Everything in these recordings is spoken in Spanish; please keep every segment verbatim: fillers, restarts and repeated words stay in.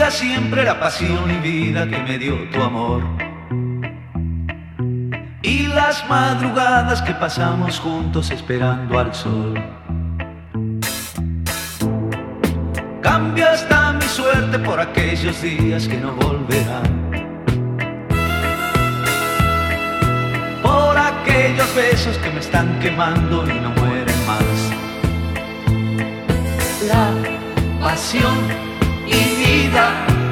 bendiga siempre la pasión y vida que me dio tu amor. Y las madrugadas que pasamos juntos esperando al sol. Cambia hasta mi suerte por aquellos días que no volverán. Por aquellos besos que me están quemando y no mueren más. La pasión y vida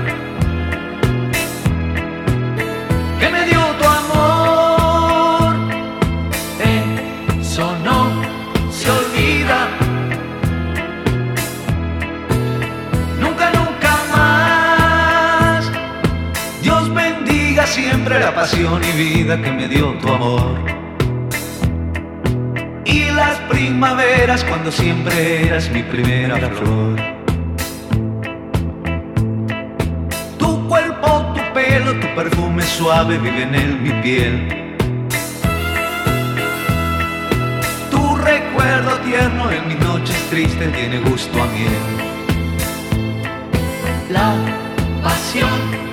que me dio tu amor, eso no se olvida. Nunca, nunca más. Dios bendiga siempre la pasión y vida que me dio tu amor. Y las primaveras cuando siempre eras mi primera flor. Tu cuerpo, tu pelo, tu perfume suave viven en mi piel. Tu recuerdo tierno en mis noches tristes tiene gusto a miel. La pasión